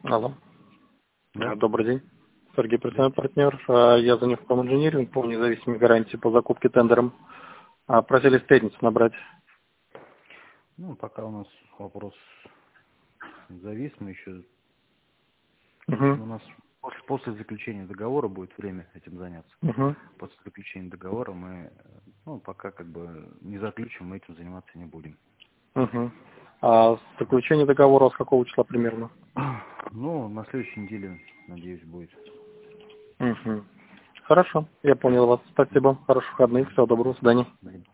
Алло. Да. Добрый день. Сергей, представляю партнер. Я звоню в Проминжиниринг по независимой гарантии по закупке тендером. Просили в пятницу набрать. Ну, пока у нас вопрос завис, мы еще... Угу. У нас после заключения договора будет время этим заняться. Угу. После заключения договора мы, пока как бы не заключим, мы этим заниматься не будем. Угу. А заключение договора с какого числа примерно? Ну, на следующей неделе, надеюсь, будет. Угу. Хорошо, я понял вас. Спасибо. Хороших выходных. Всего доброго. До свидания.